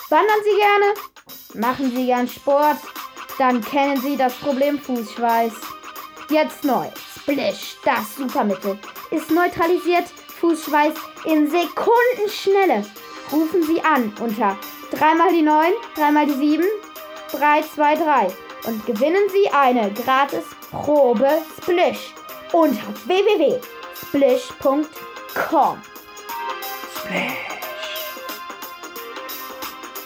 Wandern Sie gerne? Machen Sie gern Sport? Dann kennen Sie das Problem Fußschweiß. Jetzt neu. Splish, das Supermittel, ist neutralisiert Fußschweiß in Sekundenschnelle. Rufen Sie an unter 3 mal die 9, 3 mal die 7, 323 und gewinnen Sie eine gratis Probe Splish unter www.splish.com. Splish.